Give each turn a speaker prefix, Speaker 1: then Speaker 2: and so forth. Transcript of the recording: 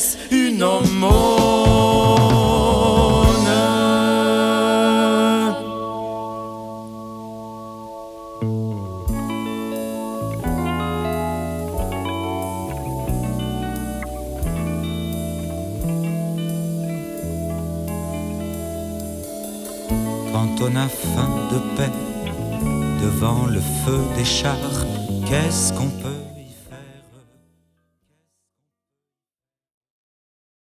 Speaker 1: est-ce une aumône?
Speaker 2: Quand on a faim de paix devant le feu des chars, qu'est-ce qu'on peut